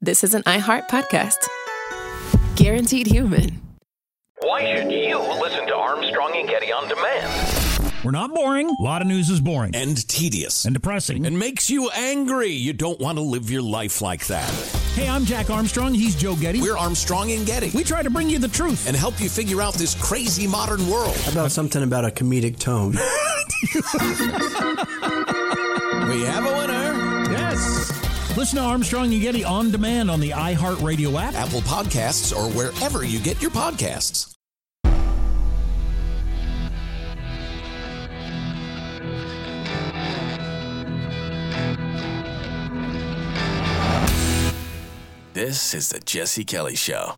this is an iHeart podcast. Guaranteed human. Why should you listen to Armstrong and Getty on demand? We're not boring. A lot of news is boring. And tedious. And depressing. And makes you angry. You don't want to live your life like that. Hey, I'm Jack Armstrong. He's Joe Getty. We're Armstrong and Getty. We try to bring you the truth. And help you figure out this crazy modern world. How about something about a comedic tone? We have a winner. Yes. Listen to Armstrong and Getty on demand on the iHeartRadio app, Apple Podcasts, or wherever you get your podcasts. This is the Jesse Kelly Show.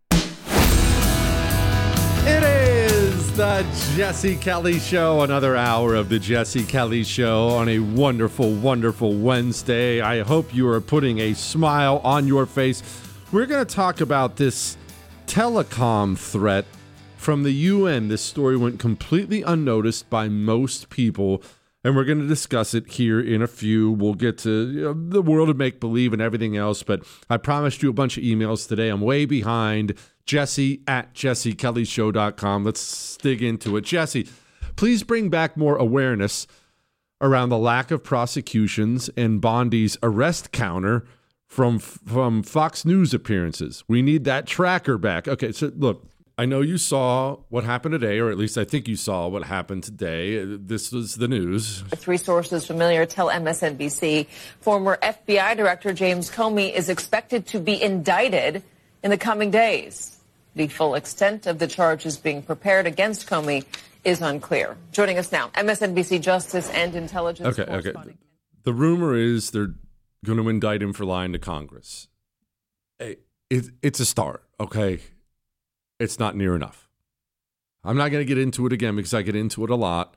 It is the Jesse Kelly Show, another hour of the Jesse Kelly Show on a wonderful, wonderful Wednesday. I hope you are putting a smile on your face. We're going to talk about this telecom threat from the UN. This story went completely unnoticed by most people, and we're going to discuss it here in a few. We'll get to the world of make-believe and everything else, but I promised you a bunch of emails today. I'm way behind. Jesse at jessekellyshow.com. Let's dig into it. Jesse, please bring back more awareness around the lack of prosecutions and Bondi's arrest counter from Fox News appearances. We need that tracker back. Okay, so look, I know you saw what happened today, or at least I think you saw what happened today. This was the news. Three sources familiar tell MSNBC former FBI Director James Comey is expected to be indicted in the coming days. The full extent of the charges being prepared against Comey is unclear. Joining us now, MSNBC Justice and Intelligence correspondent. The rumor is they're going to indict him for lying to Congress. It's a start, okay? It's not near enough. I'm not going to get into it again because I get into it a lot.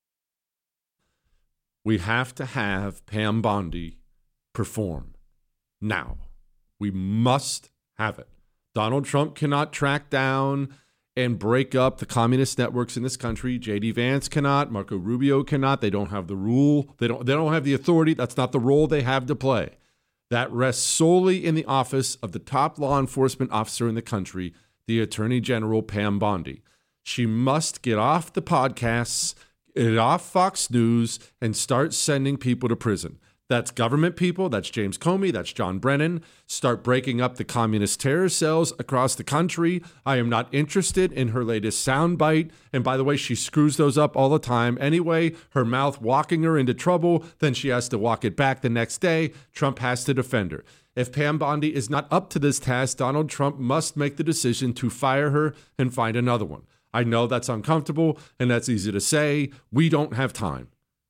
We have to have Pam Bondi perform now. We must have it. Donald Trump cannot track down and break up the communist networks in this country. J.D. Vance cannot. Marco Rubio cannot. They don't have the rule. They don't have the authority. That's not the role they have to play. That rests solely in the office of the top law enforcement officer in the country, the Attorney General Pam Bondi. She must get off the podcasts, get off Fox News, and start sending people to prison. That's government people. That's James Comey. That's John Brennan. Start breaking up the communist terror cells across the country. I am not interested in her latest soundbite. And by the way, she screws those up all the time. Anyway, her mouth walking her into trouble. Then she has to walk it back the next day. Trump has to defend her. If Pam Bondi is not up to this task, Donald Trump must make the decision to fire her and find another one. I know that's uncomfortable and that's easy to say. We don't have time.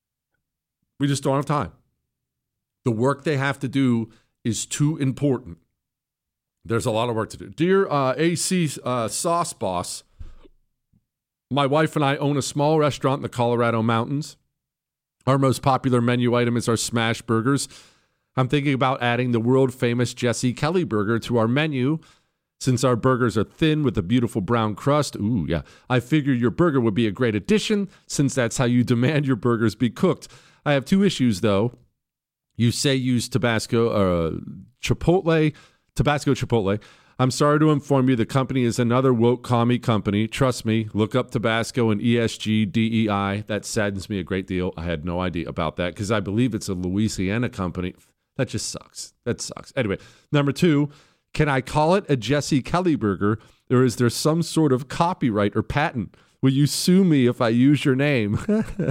We just don't have time. The work they have to do is too important. There's a lot of work to do. Dear AC Sauce Boss, my wife and I own a small restaurant in the Colorado Mountains. Our most popular menu item is our smash burgers. I'm thinking about adding the world-famous Jesse Kelly burger to our menu. Since our burgers are thin with a beautiful brown crust, ooh, yeah, I figure your burger would be a great addition since that's how you demand your burgers be cooked. I have two issues, though. You say use Tabasco Chipotle. I'm sorry to inform you the company is another woke commie company. Trust me, look up Tabasco and ESG DEI. That saddens me a great deal. I had no idea about that because I believe it's a Louisiana company. That just sucks. That sucks. Anyway, number two, can I call it a Jesse Kelly burger or is there some sort of copyright or patent? Will you sue me if I use your name?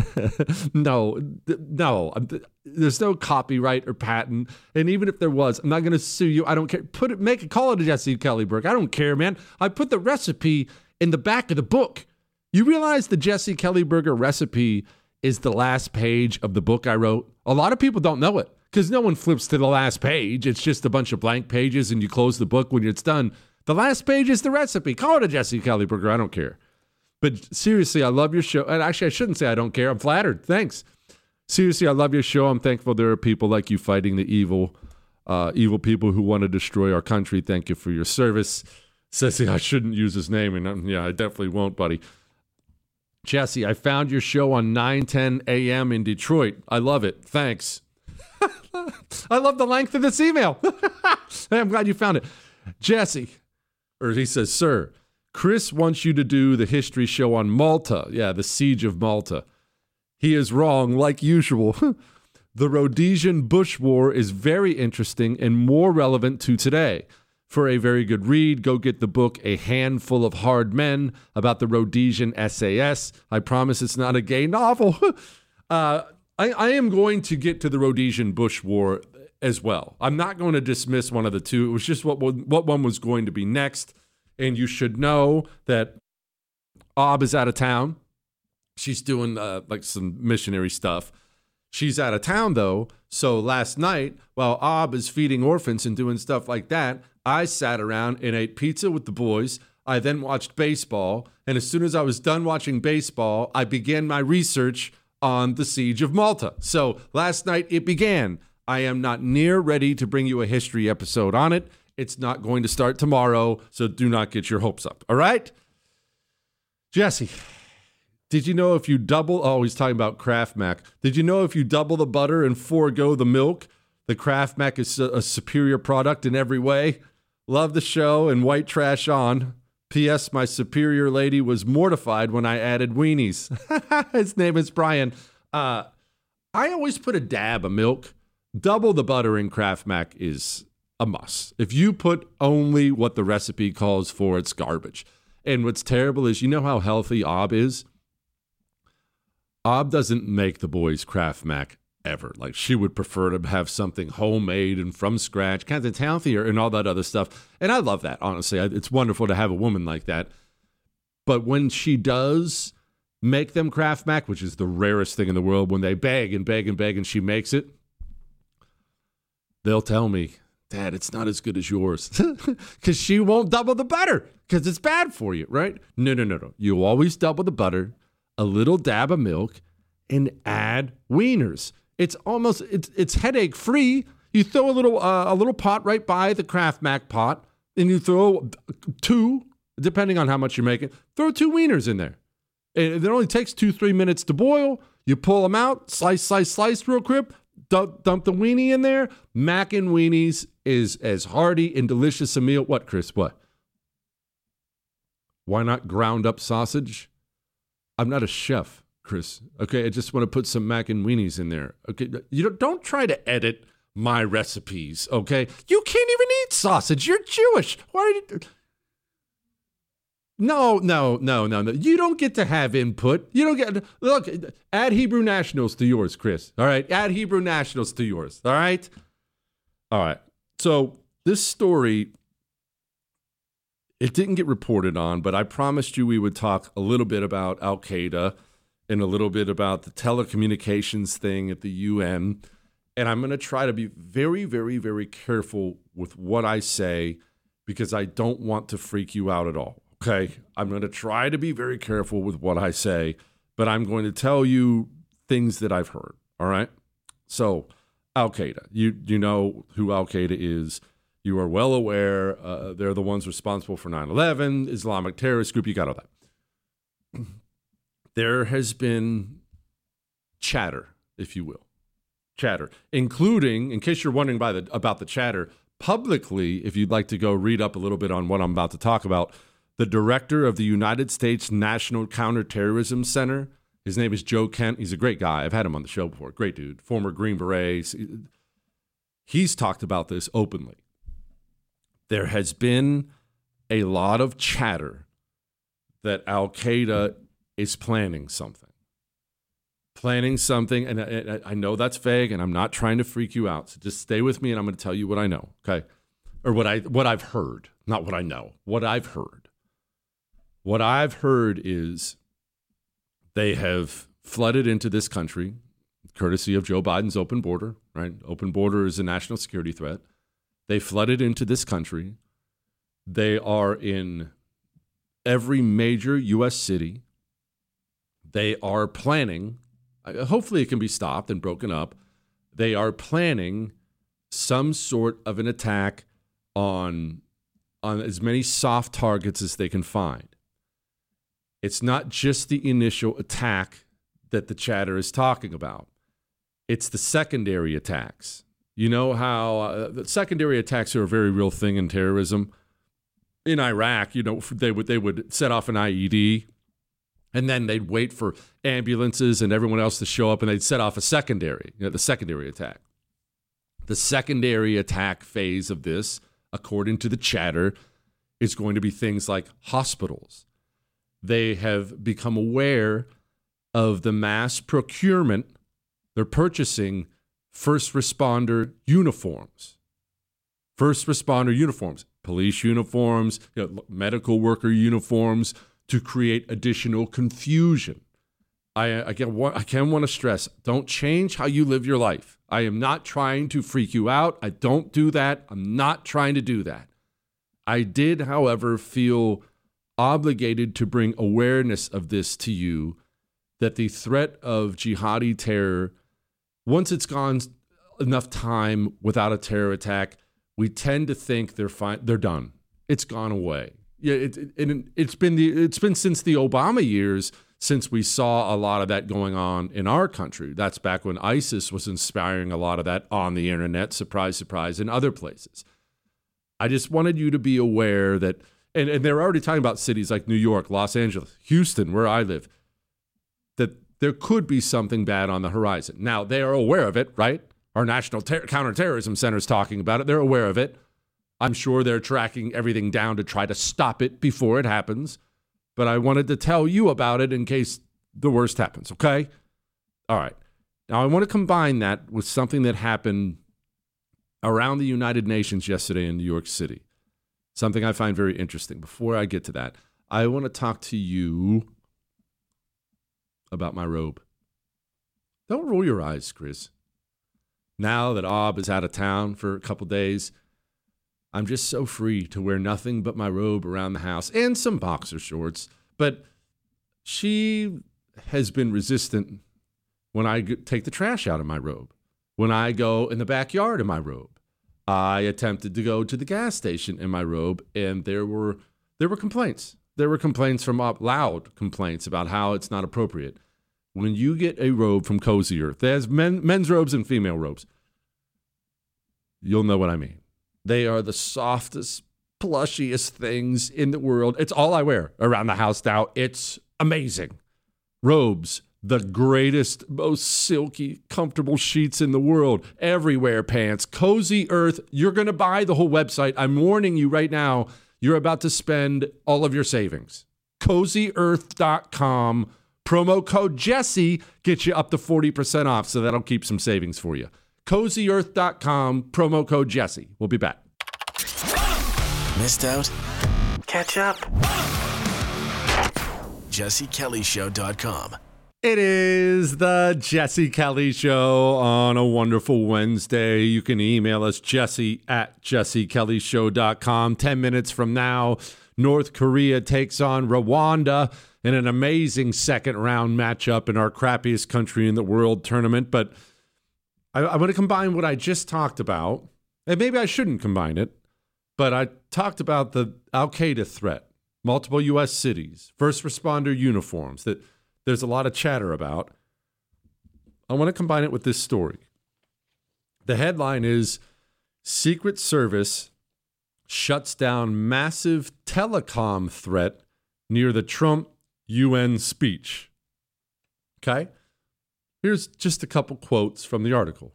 No, there's no copyright or patent. And even if there was, I'm not going to sue you. I don't care. Call it a Jesse Kelly burger. I don't care, man. I put the recipe in the back of the book. You realize the Jesse Kelly burger recipe is the last page of the book I wrote? A lot of people don't know it because no one flips to the last page. It's just a bunch of blank pages and you close the book when it's done. The last page is the recipe. Call it a Jesse Kelly burger. I don't care. But seriously, I love your show. And actually, I shouldn't say I don't care. I'm flattered. Thanks. Seriously, I love your show. I'm thankful there are people like you fighting the evil people who want to destroy our country. Thank you for your service. Says I shouldn't use his name. And yeah, I definitely won't, buddy. Jesse, I found your show on 9:10 a.m. in Detroit. I love it. Thanks. I love the length of this email. I'm glad you found it. Jesse, or he says, sir, Chris wants you to do the history show on Malta. Yeah, the Siege of Malta. He is wrong, like usual. The Rhodesian Bush War is very interesting and more relevant to today. For a very good read, go get the book A Handful of Hard Men about the Rhodesian SAS. I promise it's not a gay novel. I am going to get to the Rhodesian Bush War as well. I'm not going to dismiss one of the two. It was just what one was going to be next. And you should know that Ob is out of town. She's doing like some missionary stuff. She's out of town, though. So last night, while Ob is feeding orphans and doing stuff like that, I sat around and ate pizza with the boys. I then watched baseball. And as soon as I was done watching baseball, I began my research on the Siege of Malta. So last night it began. I am not near ready to bring you a history episode on it. It's not going to start tomorrow, so do not get your hopes up. All right? Jesse, did you know if you double... Oh, he's talking about Kraft Mac. Did you know if you double the butter and forego the milk, the Kraft Mac is a superior product in every way? Love the show and white trash on. P.S. My superior lady was mortified when I added weenies. His name is Brian. I always put a dab of milk. Double the butter in Kraft Mac is a must. If you put only what the recipe calls for, it's garbage. And what's terrible is, you know how healthy Ob is? Ob doesn't make the boys Kraft Mac ever. Like, she would prefer to have something homemade and from scratch, kind of healthier and all that other stuff. And I love that, honestly. It's wonderful to have a woman like that. But when she does make them Kraft Mac, which is the rarest thing in the world, when they beg and beg and beg and she makes it, they'll tell me, Dad, it's not as good as yours. Because she won't double the butter because it's bad for you, right? No. You always double the butter, a little dab of milk, and add wieners. It's headache free. You throw a little pot right by the Kraft Mac pot, and you throw 2, depending on how much you're making, throw 2 wieners in there. It only takes 2-3 minutes to boil. You pull them out, slice real quick, dump the weenie in there. Mac and weenies is as hearty and delicious a meal. What, Chris? What? Why not ground up sausage? I'm not a chef, Chris. Okay, I just want to put some mac and weenies in there. Okay, don't try to edit my recipes. Okay, you can't even eat sausage. You're Jewish. Why are you? No. You don't get to have input. You don't get. Look, add Hebrew Nationals to yours, Chris. All right, add Hebrew Nationals to yours. All right. So this story, it didn't get reported on, but I promised you we would talk a little bit about Al Qaeda and a little bit about the telecommunications thing at the UN. And I'm going to try to be very, very, very careful with what I say because I don't want to freak you out at all. Okay, I'm going to try to be very careful with what I say, but I'm going to tell you things that I've heard, all right? So, Al Qaeda, you know who Al Qaeda is. You are well aware. They're the ones responsible for 9/11, Islamic terrorist group. You got all that. There has been chatter, if you will. Chatter, including, in case you're wondering about the chatter, publicly, if you'd like to go read up a little bit on what I'm about to talk about, the director of the United States National Counterterrorism Center, his name is Joe Kent. He's a great guy. I've had him on the show before. Great dude. Former Green Beret. He's talked about this openly. There has been a lot of chatter that Al Qaeda is planning something. And I know that's vague, and I'm not trying to freak you out. So just stay with me, and I'm going to tell you what I know, okay? Or what I've heard. Not what I know. What I've heard. What I've heard is they have flooded into this country, courtesy of Joe Biden's open border, right? Open border is a national security threat. They flooded into this country. They are in every major U.S. city. They are planning, hopefully it can be stopped and broken up. They are planning some sort of an attack on as many soft targets as they can find. It's not just the initial attack that the chatter is talking about. It's the secondary attacks. You know how the secondary attacks are a very real thing in terrorism. In Iraq, they would set off an IED, and then they'd wait for ambulances and everyone else to show up, and they'd set off a secondary, the secondary attack. The secondary attack phase of this, according to the chatter, is going to be things like hospitals. They have become aware of the mass procurement. They're purchasing first responder uniforms. Police uniforms, medical worker uniforms, to create additional confusion. I can want to stress, don't change how you live your life. I am not trying to freak you out. I don't do that. I'm not trying to do that. I did, however, feel obligated to bring awareness of this to you, that the threat of jihadi terror, once it's gone enough time without a terror attack, we tend to think they're done. It's gone away. Yeah, it's been since the Obama years since we saw a lot of that going on in our country. That's back when ISIS was inspiring a lot of that on the internet, surprise, surprise, in other places. I just wanted you to be aware that, and they're already talking about cities like New York, Los Angeles, Houston, where I live, that there could be something bad on the horizon. Now, they are aware of it, right? Our National Counterterrorism Center is talking about it. They're aware of it. I'm sure they're tracking everything down to try to stop it before it happens. But I wanted to tell you about it in case the worst happens, okay? All right. Now, I want to combine that with something that happened around the United Nations yesterday in New York City, something I find very interesting. Before I get to that, I want to talk to you about my robe. Don't roll your eyes, Chris. Now that Ob is out of town for a couple days, I'm just so free to wear nothing but my robe around the house and some boxer shorts. But she has been resistant when I take the trash out of my robe, when I go in the backyard in my robe. I attempted to go to the gas station in my robe, and there were complaints. There were complaints from Ob, loud complaints about how it's not appropriate. When you get a robe from Cozy Earth, there's men's robes and female robes. You'll know what I mean. They are the softest, plushiest things in the world. It's all I wear around the house now. It's amazing. Robes, the greatest, most silky, comfortable sheets in the world. Everywhere pants. Cozy Earth. You're going to buy the whole website. I'm warning you right now. You're about to spend all of your savings. CozyEarth.com. Promo code Jesse gets you up to 40% off, so that'll keep some savings for you. CozyEarth.com, promo code Jesse. We'll be back. Missed out? Catch up. JesseKellyShow.com. It is the Jesse Kelly Show on a wonderful Wednesday. You can email us, jesse@jessekellyshow.com. 10 minutes from now, North Korea takes on Rwanda in an amazing second-round matchup in our crappiest country in the world tournament. But I want to combine what I just talked about, and maybe I shouldn't combine it, but I talked about the Al-Qaeda threat, multiple U.S. cities, first responder uniforms that there's a lot of chatter about. I want to combine it with this story. The headline is, Secret Service shuts down massive telecom threat near the Trump UN speech. Okay? Here's just a couple quotes from the article.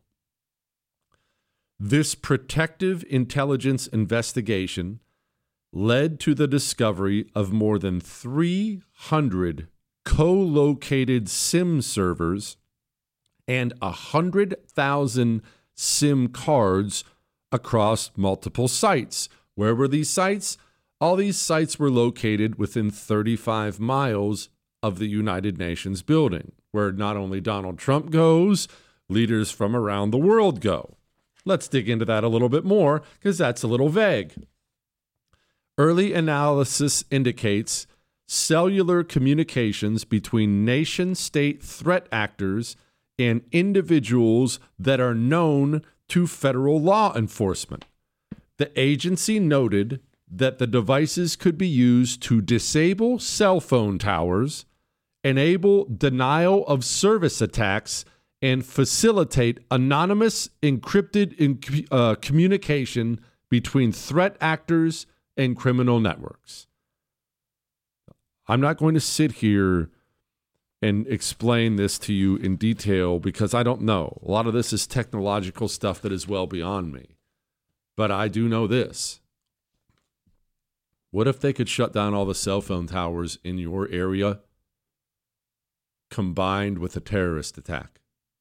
This protective intelligence investigation led to the discovery of more than 300 co-located SIM servers and 100,000 SIM cards across multiple sites. Where were these sites? All these sites were located within 35 miles of the United Nations building, where not only Donald Trump goes, leaders from around the world go. Let's dig into that a little bit more, because that's a little vague. Early analysis indicates cellular communications between nation-state threat actors and individuals that are known to federal law enforcement. The agency noted that the devices could be used to disable cell phone towers, enable denial of service attacks, and facilitate anonymous encrypted communication between threat actors and criminal networks. I'm not going to sit here and explain this to you in detail because I don't know. A lot of this is technological stuff that is well beyond me. But I do know this. What if they could shut down all the cell phone towers in your area combined with a terrorist attack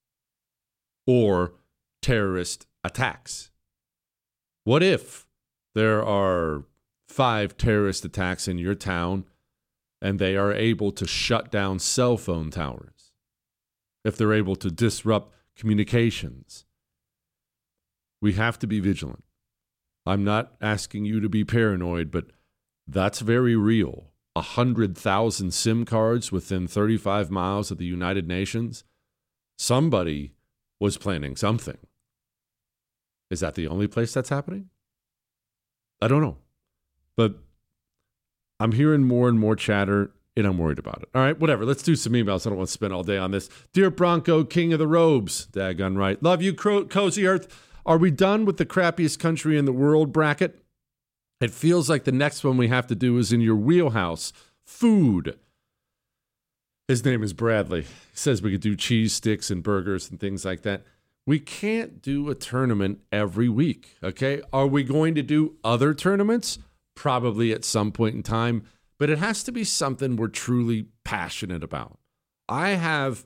or terrorist attacks? What if there are 5 terrorist attacks in your town and they are able to shut down cell phone towers? If they're able to disrupt communications? We have to be vigilant. I'm not asking you to be paranoid, but that's very real. 100,000 SIM cards within 35 miles of the United Nations. Somebody was planning something. Is that the only place that's happening? I don't know. But I'm hearing more and more chatter, and I'm worried about it. All right, whatever. Let's do some emails. I don't want to spend all day on this. Dear Bronco, King of the Robes. Daggone right. Love you, Cozy Earth. Are we done with the crappiest country in the world bracket? It feels like the next one we have to do is in your wheelhouse. Food. His name is Bradley. He says we could do cheese sticks and burgers and things like that. We can't do a tournament every week, okay? Are we going to do other tournaments? Probably at some point in time, but it has to be something we're truly passionate about. I have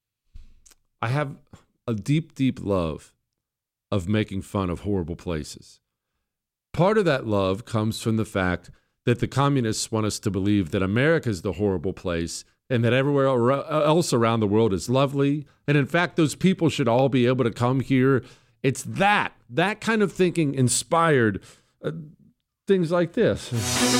a deep, deep love of making fun of horrible places. Part of that love comes from the fact that the communists want us to believe that America is the horrible place and that everywhere else around the world is lovely. And in fact, those people should all be able to come here. It's that kind of thinking inspired things like this.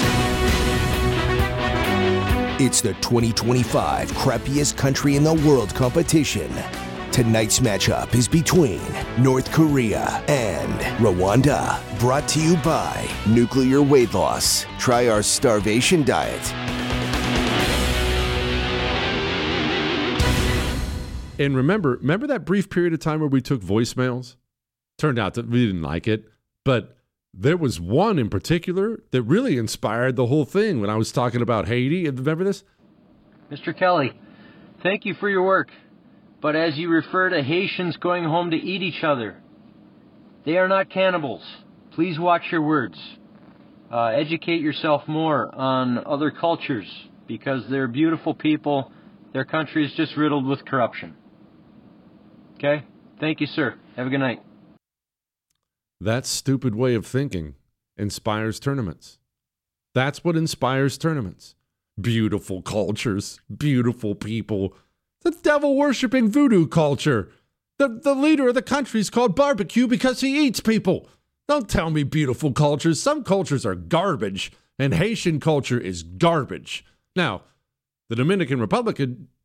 It's the 2025 crappiest country in the world competition. Tonight's matchup is between North Korea and Rwanda. Brought to you by Nuclear Weight Loss. Try our starvation diet. And remember that brief period of time where we took voicemails? Turned out that we didn't like it, but there was one in particular that really inspired the whole thing when I was talking about Haiti. Remember this? Mr. Kelly, thank you for your work. But as you refer to Haitians going home to eat each other, they are not cannibals. Please watch your words. Educate yourself more on other cultures because they're beautiful people. Their country is just riddled with corruption. Okay? Thank you, sir. Have a good night. That stupid way of thinking inspires tournaments. That's what inspires tournaments. Beautiful cultures, beautiful people. The devil-worshipping voodoo culture. The leader of the country is called barbecue because he eats people. Don't tell me beautiful cultures. Some cultures are garbage, and Haitian culture is garbage. Now, the Dominican Republic,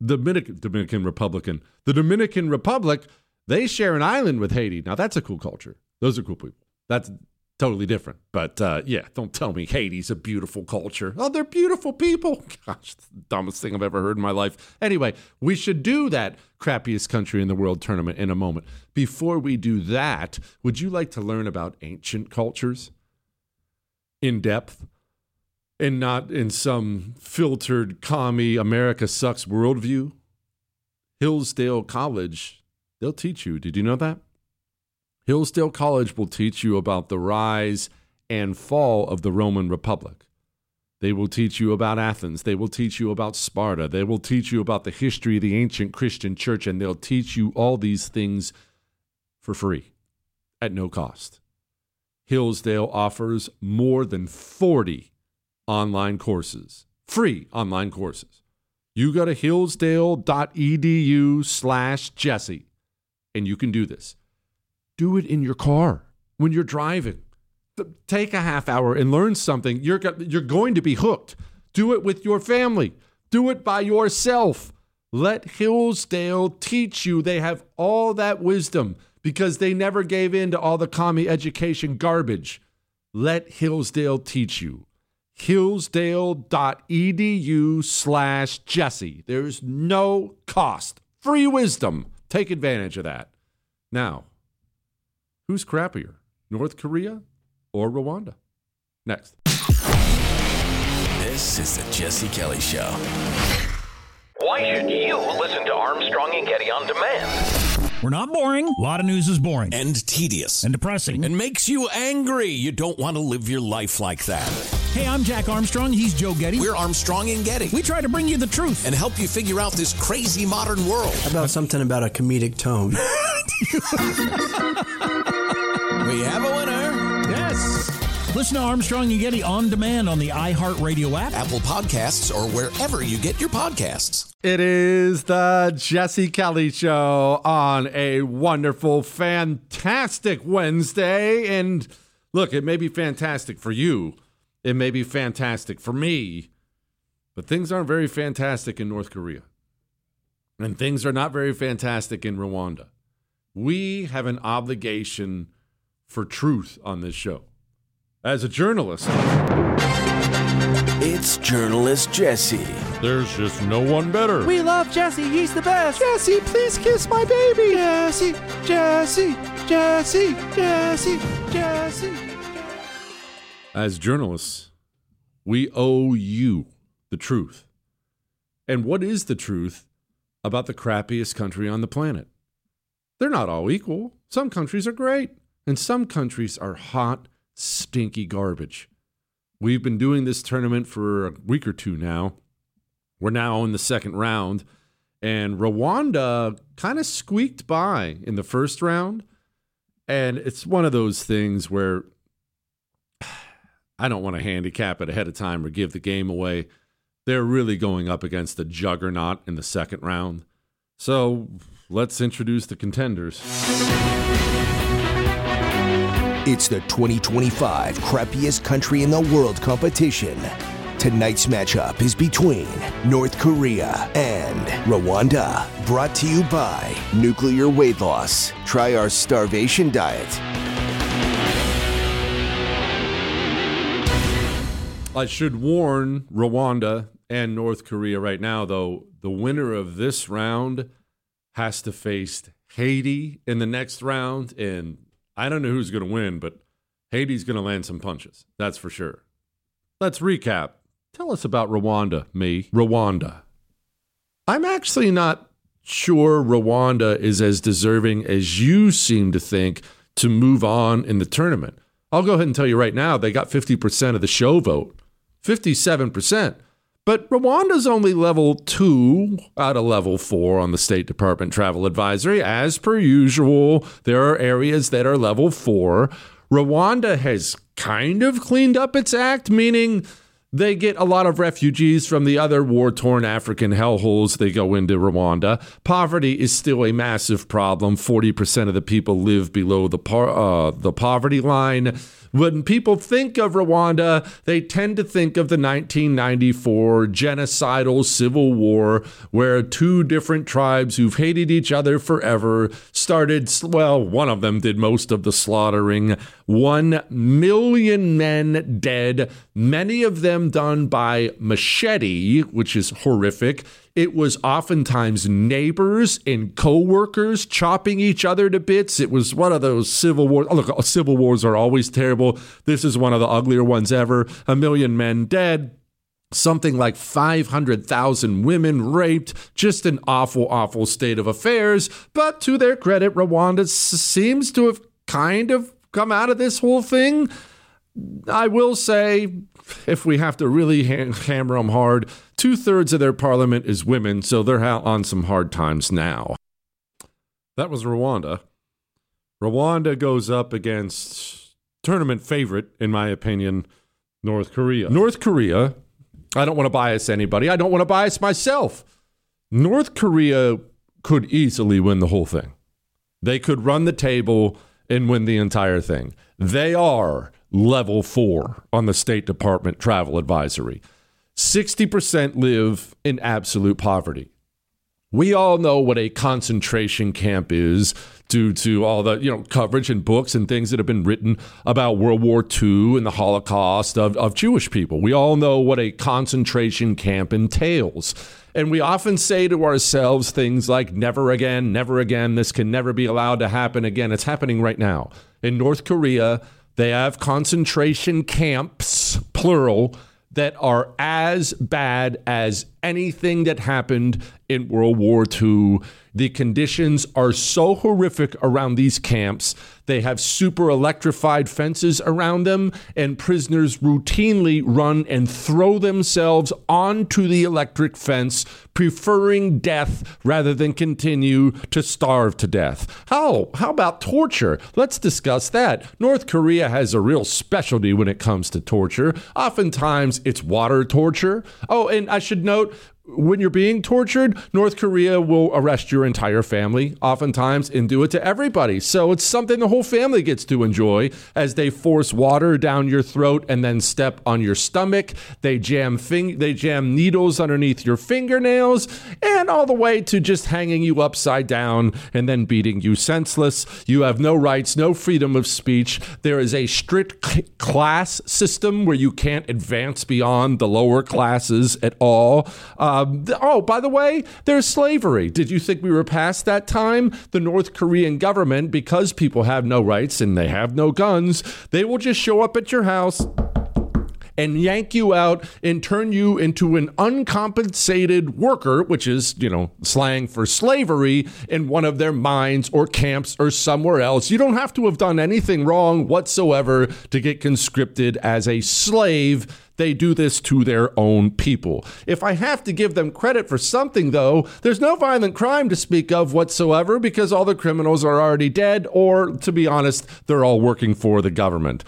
they share an island with Haiti. Now, that's a cool culture. Those are cool people. That's totally different. But, yeah, don't tell me Haiti's a beautiful culture. Oh, they're beautiful people. Gosh, the dumbest thing I've ever heard in my life. Anyway, we should do that crappiest country in the world tournament in a moment. Before we do that, would you like to learn about ancient cultures in depth and not in some filtered, commie, America sucks worldview? Hillsdale College, they'll teach you. Did you know that? Hillsdale College will teach you about the rise and fall of the Roman Republic. They will teach you about Athens. They will teach you about Sparta. They will teach you about the history of the ancient Christian church, and they'll teach you all these things for free at no cost. Hillsdale offers more than 40 online courses, free online courses. You go to hillsdale.edu/Jesse, and you can do this. Do it in your car when you're driving. Take a half hour and learn something. You're going to be hooked. Do it with your family. Do it by yourself. Let Hillsdale teach you. They have all that wisdom because they never gave in to all the commie education garbage. Let Hillsdale teach you. Hillsdale.edu/Jesse. There's no cost. Free wisdom. Take advantage of that. Now, who's crappier, North Korea or Rwanda? Next. This is the Jesse Kelly Show. Why should you listen to Armstrong and Getty on demand? We're not boring. A lot of news is boring. And tedious. And depressing. And makes you angry. You don't want to live your life like that. Hey, I'm Jack Armstrong. He's Joe Getty. We're Armstrong and Getty. We try to bring you the truth. And help you figure out this crazy modern world. How about something about a comedic tone? We have a winner. Yes. Listen to Armstrong and Getty on demand on the iHeartRadio app, Apple Podcasts, or wherever you get your podcasts. It is the Jesse Kelly Show on a wonderful, fantastic Wednesday. And look, it may be fantastic for you. It may be fantastic for me. But things aren't very fantastic in North Korea. And things are not very fantastic in Rwanda. We have an obligation for truth on this show. As a journalist, It's Journalist Jesse. there's just no one better. We love Jesse. He's the best. Jesse, please kiss my baby. Jesse, Jesse, Jesse, Jesse, Jesse. As journalists, we owe you the truth. And what is the truth about the crappiest country on the planet? They're not all equal. Some countries are great, and some countries are hot, stinky garbage. We've been doing this tournament for a week or two now. We're now in the second round, and Rwanda kind of squeaked by in the first round. And it's one of those things where I don't want to handicap it ahead of time or give the game away. They're really going up against the juggernaut in the second round. So let's introduce the contenders. It's the 2025 crappiest country in the world competition. Tonight's matchup is between North Korea and Rwanda. Brought to you by Nuclear Weight Loss. Try our starvation diet. I should warn Rwanda and North Korea right now, though, the winner of this round has to face Haiti in the next round, and I don't know who's going to win, but Haiti's going to land some punches. That's for sure. Let's recap. Tell us about Rwanda, me. Rwanda. I'm actually not sure Rwanda is as deserving as you seem to think to move on in the tournament. I'll go ahead and tell you right now, they got 50% of the show vote. 57%. But Rwanda's only level 2 out of level 4 on the State Department Travel Advisory. As per usual, there are areas that are level 4. Rwanda has kind of cleaned up its act, meaning they get a lot of refugees from the other war-torn African hellholes they go into Rwanda. Poverty is still a massive problem. 40% of the people live below the poverty line. When people think of Rwanda, they tend to think of the 1994 genocidal civil war where two different tribes who've hated each other forever started, well, one of them did most of the slaughtering. 1 million men dead, many of them done by machete, which is horrific. It was oftentimes neighbors and co-workers chopping each other to bits. It was one of those civil wars. Oh, look, civil wars are always terrible. This is one of the uglier ones ever. 1 million men dead. Something like 500,000 women raped. Just an awful, awful state of affairs. But to their credit, Rwanda seems to have kind of come out of this whole thing. I will say, if we have to really hammer them hard, 2/3 of their parliament is women, so they're on some hard times now. That was Rwanda. Rwanda goes up against tournament favorite, in my opinion, North Korea. North Korea, I don't want to bias anybody. I don't want to bias myself. North Korea could easily win the whole thing. They could run the table and win the entire thing. They are level 4 on the State Department Travel Advisory. 60% live in absolute poverty. We all know what a concentration camp is due to all the coverage and books and things that have been written about World War II and the Holocaust of Jewish people. We all know what a concentration camp entails. And we often say to ourselves things like, never again, this can never be allowed to happen again. It's happening right now. In North Korea, they have concentration camps, plural, that are as bad as anything that happened in World War II. The conditions are so horrific around these camps. They have super electrified fences around them, and prisoners routinely run and throw themselves onto the electric fence, preferring death rather than continue to starve to death. How about torture? Let's discuss that. North Korea has a real specialty when it comes to torture. Oftentimes, it's water torture. Oh, and I should note, when you're being tortured, North Korea will arrest your entire family, oftentimes, and do it to everybody. So it's something the whole family gets to enjoy as they force water down your throat and then step on your stomach. They jam needles underneath your fingernails, and all the way to just hanging you upside down and then beating you senseless. You have no rights, no freedom of speech. There is a strict class system where you can't advance beyond the lower classes at all. By the way, there's slavery. Did you think we were past that time? The North Korean government, because people have no rights and they have no guns, they will just show up at your house and yank you out and turn you into an uncompensated worker, which is, slang for slavery, in one of their mines or camps or somewhere else. You don't have to have done anything wrong whatsoever to get conscripted as a slave. They do this to their own people. If I have to give them credit for something, though, there's no violent crime to speak of whatsoever because all the criminals are already dead, or, to be honest, they're all working for the government.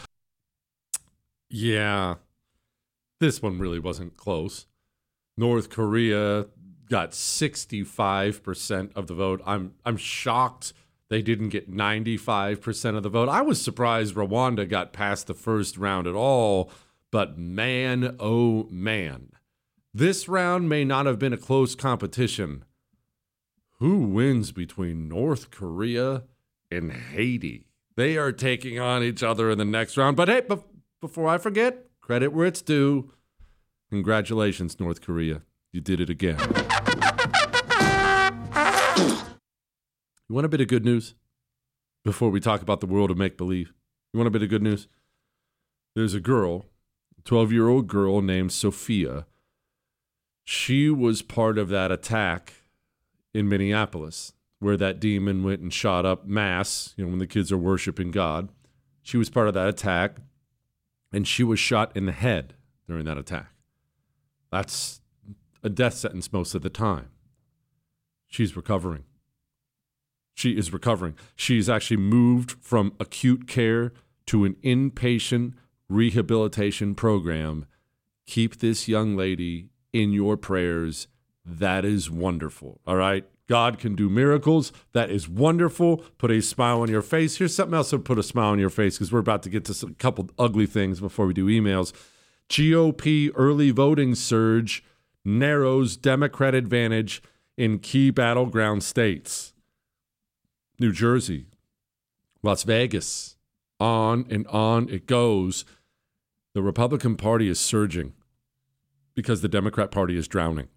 Yeah, this one really wasn't close. North Korea got 65% of the vote. I'm shocked they didn't get 95% of the vote. I was surprised Rwanda got past the first round at all. But man, oh man, this round may not have been a close competition. Who wins between North Korea and Haiti? They are taking on each other in the next round. But hey, before I forget, credit where it's due. Congratulations, North Korea. You did it again. You want a bit of good news before we talk about the world of make-believe? You want a bit of good news? There's a girl, 12-year-old girl named Sophia. She was part of that attack in Minneapolis where that demon went and shot up mass, when the kids are worshiping God. She was part of that attack, and she was shot in the head during that attack. That's a death sentence most of the time. She's recovering. She is recovering. She's actually moved from acute care to an inpatient rehabilitation program. Keep this young lady in your prayers. That is wonderful. All right. God can do miracles. That is wonderful. Put a smile on your face. Here's something else to put a smile on your face, because we're about to get to a couple ugly things before we do emails. GOP early voting surge narrows Democrat advantage in key battleground states. New Jersey, Las Vegas, on and on it goes. The Republican Party is surging because the Democrat Party is drowning.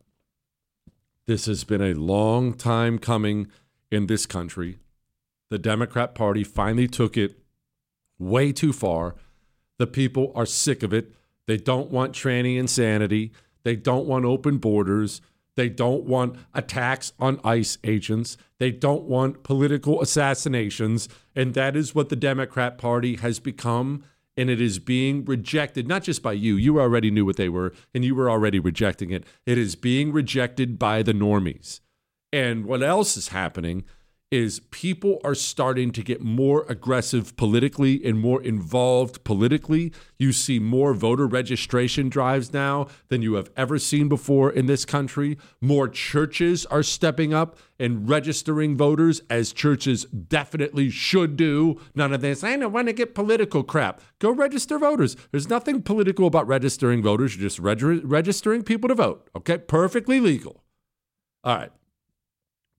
This has been a long time coming in this country. The Democrat Party finally took it way too far. The people are sick of it. They don't want tranny insanity. They don't want open borders. They don't want attacks on ICE agents. They don't want political assassinations. And that is what the Democrat Party has become. And it is being rejected, not just by you. You already knew what they were, and you were already rejecting it. It is being rejected by the normies. And what else is happening is people are starting to get more aggressive politically and more involved politically. You see more voter registration drives now than you have ever seen before in this country. More churches are stepping up and registering voters, as churches definitely should do. None of this, I don't want to get political crap. Go register voters. There's nothing political about registering voters. You're just registering people to vote. Okay? Perfectly legal. All right.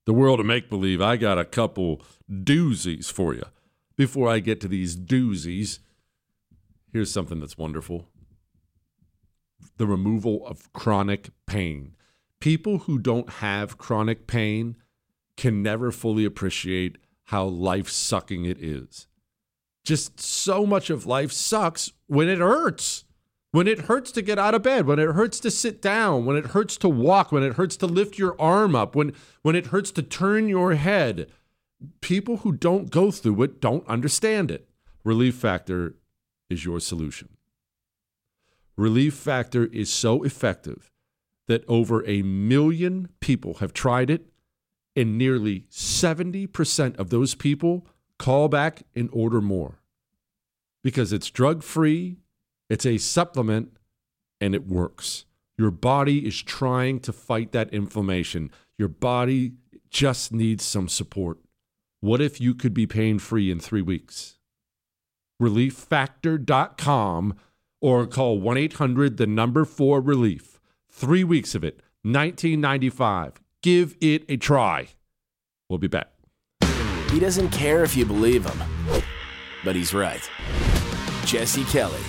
the world of make-believe, I got a couple doozies for you. Before I get to these doozies, here's something that's wonderful. The removal of chronic pain. People who don't have chronic pain can never fully appreciate how life-sucking it is. Just so much of life sucks when it hurts. When it hurts to get out of bed, when it hurts to sit down, when it hurts to walk, when it hurts to lift your arm up, when it hurts to turn your head. People who don't go through it don't understand it. Relief Factor is your solution. Relief Factor is so effective that over 1 million people have tried it, and nearly 70% of those people call back and order more. Because it's drug-free, it's a supplement, and it works. Your body is trying to fight that inflammation. Your body just needs some support. What if you could be pain-free in 3 weeks? ReliefFactor.com or call 1-800-4RELIEF. 3 weeks of it, $19.95. Give it a try. We'll be back. He doesn't care if you believe him, but he's right. Jesse Kelly.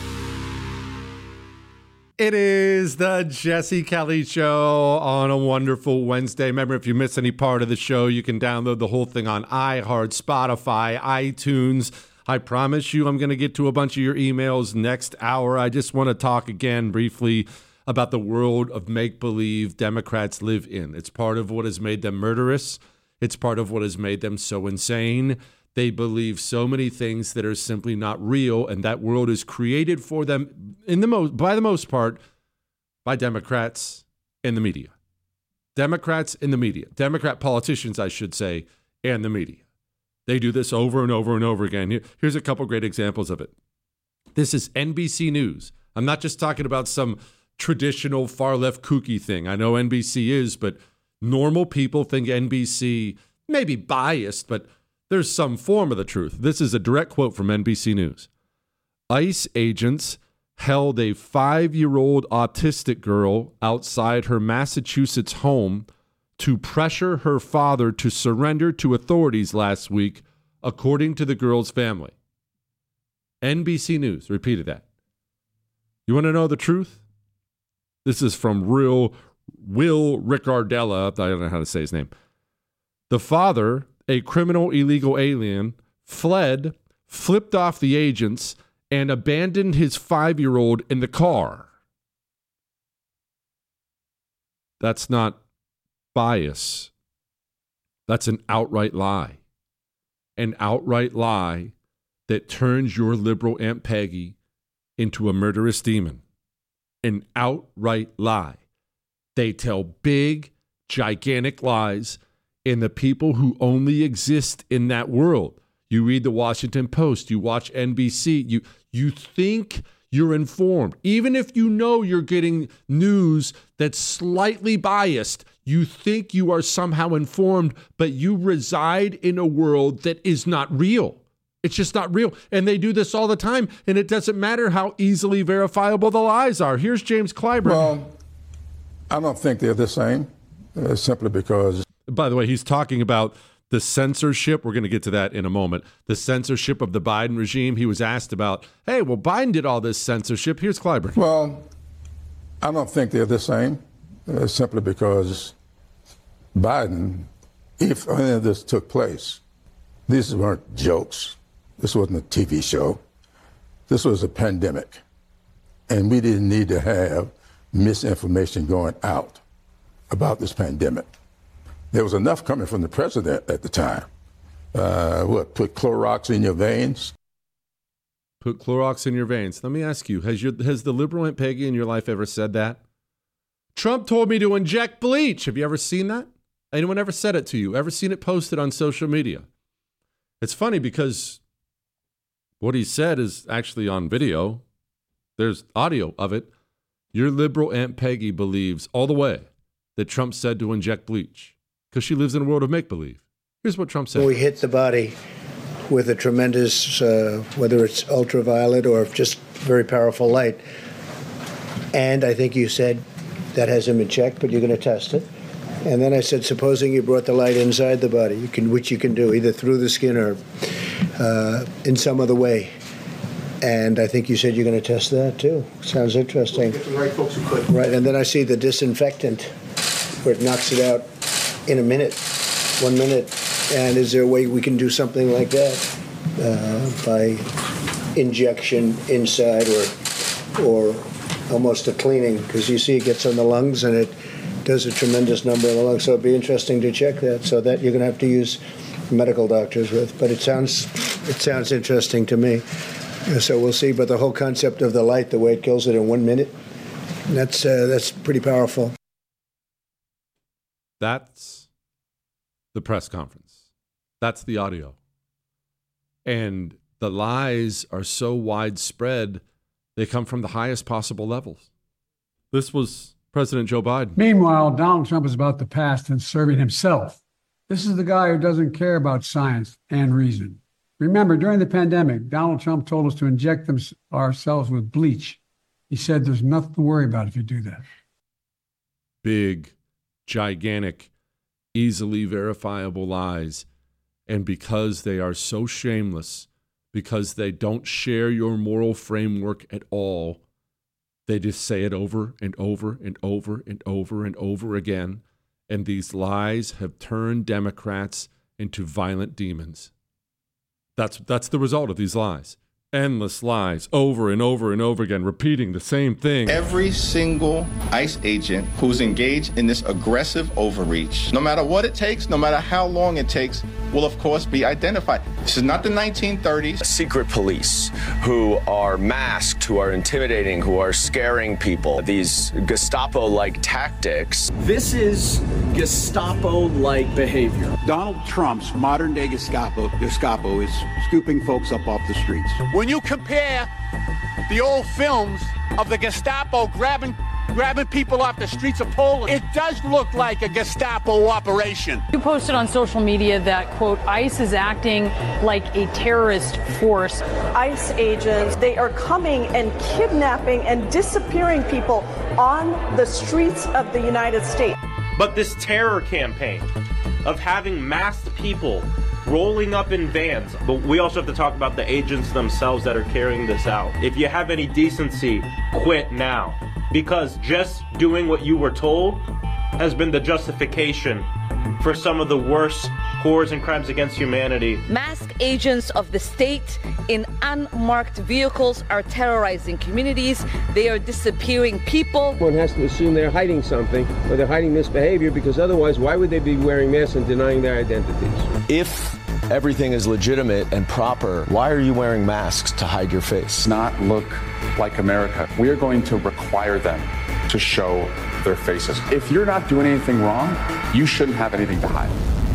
It is the Jesse Kelly Show on a wonderful Wednesday. Remember, if you miss any part of the show, you can download the whole thing on iHeart, Spotify, iTunes. I promise you I'm going to get to a bunch of your emails next hour. I just want to talk again briefly about the world of make-believe Democrats live in. It's part of what has made them murderous. It's part of what has made them so insane. They believe so many things that are simply not real, and that world is created for them by the most part by Democrats and the media. Democrats and the media. Democrat politicians, I should say, and the media. They do this over and over and over again. Here's a couple great examples of it. This is NBC News. I'm not just talking about some traditional far-left kooky thing. I know NBC is, but normal people think NBC may be biased, but there's some form of the truth. This is a direct quote from NBC News. ICE agents held a 5-year-old autistic girl outside her Massachusetts home to pressure her father to surrender to authorities last week, according to the girl's family. NBC News repeated that. You want to know the truth? This is from Will Ricardella. I don't know how to say his name. The father, a criminal illegal alien, fled, flipped off the agents, and abandoned his 5-year-old in the car. That's not bias. That's an outright lie. An outright lie that turns your liberal Aunt Peggy into a murderous demon. An outright lie. They tell big, gigantic lies, and the people who only exist in that world. You read the Washington Post, you watch NBC, you think you're informed. Even if you know you're getting news that's slightly biased, you think you are somehow informed, but you reside in a world that is not real. It's just not real. And they do this all the time, and it doesn't matter how easily verifiable the lies are. Here's James Clyburn. Well, I don't think they're the same, simply because... By the way, he's talking about the censorship. We're going to get to that in a moment. The censorship of the Biden regime. He was asked about, hey, well, Biden did all this censorship. Here's Clyburn. Well, I don't think they're the same, simply because Biden, if any of this took place, these weren't jokes. This wasn't a TV show. This was a pandemic. And we didn't need to have misinformation going out about this pandemic. There was enough coming from the president at the time. Put Clorox in your veins? Put Clorox in your veins. Let me ask you, has the liberal Aunt Peggy in your life ever said that? Trump told me to inject bleach. Have you ever seen that? Anyone ever said it to you? Ever seen it posted on social media? It's funny because what he said is actually on video. There's audio of it. Your liberal Aunt Peggy believes all the way that Trump said to inject bleach because she lives in a world of make-believe. Here's what Trump said. We hit the body with a tremendous, whether it's ultraviolet or just very powerful light. And I think you said that hasn't been checked, but you're going to test it. And then I said, supposing you brought the light inside the body, which you can do, either through the skin or in some other way. And I think you said you're going to test that, too. Sounds interesting. Get the right folks who could. Right, and then I see the disinfectant, where it knocks it out in a minute, 1 minute. And is there a way we can do something like that by injection inside or almost a cleaning? Because you see it gets on the lungs and it does a tremendous number of the lungs. So it'd be interesting to check that. So that you're going to have to use medical doctors with. But it sounds interesting to me. So we'll see. But the whole concept of the light, the way it kills it in 1 minute, that's pretty powerful. That's the press conference. That's the audio. And the lies are so widespread, they come from the highest possible levels. This was President Joe Biden. Meanwhile, Donald Trump is about the past and serving himself. This is the guy who doesn't care about science and reason. Remember, during the pandemic, Donald Trump told us to inject ourselves with bleach. He said there's nothing to worry about if you do that. Big, gigantic, easily verifiable lies. And because they are so shameless, because they don't share your moral framework at all, they just say it over and over and over and over and over again. And these lies have turned Democrats into violent demons. That's the result of these lies. Endless lies over and over and over again, repeating the same thing. Every single ICE agent who's engaged in this aggressive overreach, no matter what it takes, no matter how long it takes, will of course be identified. This is not the 1930s. Secret police who are masked, who are intimidating, who are scaring people. These Gestapo-like tactics. This is Gestapo-like behavior. Donald Trump's modern-day Gestapo is scooping folks up off the streets. When you compare the old films of the Gestapo grabbing people off the streets of Poland, it does look like a Gestapo operation. You posted on social media that, quote, ICE is acting like a terrorist force. ICE agents, they are coming and kidnapping and disappearing people on the streets of the United States. But this terror campaign of having masked people rolling up in vans. But we also have to talk about the agents themselves that are carrying this out. If you have any decency, quit now. Because just doing what you were told has been the justification for some of the worst horrors and crimes against humanity. Masked agents of the state in unmarked vehicles are terrorizing communities. They are disappearing people. One has to assume they're hiding something or they're hiding misbehavior, because otherwise, why would they be wearing masks and denying their identities? If everything is legitimate and proper, why are you wearing masks to hide your face? Not look like America. We are going to require them to show their faces. If you're not doing anything wrong, you shouldn't have anything to hide.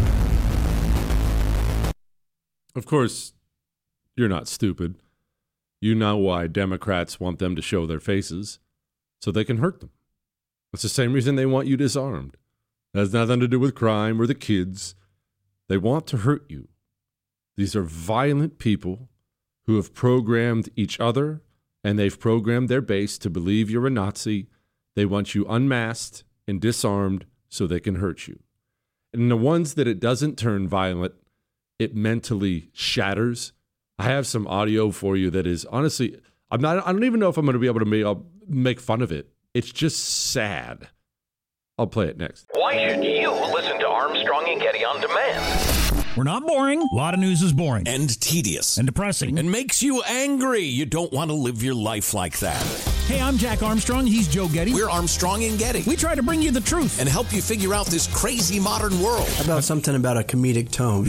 Of course, you're not stupid. You know why Democrats want them to show their faces, so they can hurt them. It's the same reason they want you disarmed. It has nothing to do with crime or the kids. They want to hurt you. These are violent people who have programmed each other, and they've programmed their base to believe you're a Nazi. They want you unmasked and disarmed so they can hurt you. And the ones that it doesn't turn violent, it mentally shatters. I have some audio for you that is, honestly, I don't even know if I'm going to be able to make fun of it. It's just sad. I'll play it next. Why should you listen to Armstrong and Getty on demand? We're not boring. A lot of news is boring. And tedious. And depressing. And makes you angry. You don't want to live your life like that. Hey, I'm Jack Armstrong. He's Joe Getty. We're Armstrong and Getty. We try to bring you the truth. And help you figure out this crazy modern world. How about something about a comedic tone?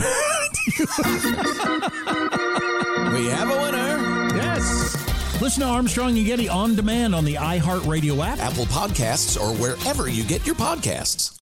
We have a winner. Yes. Listen to Armstrong and Getty on demand on the iHeartRadio app, Apple Podcasts, or wherever you get your podcasts.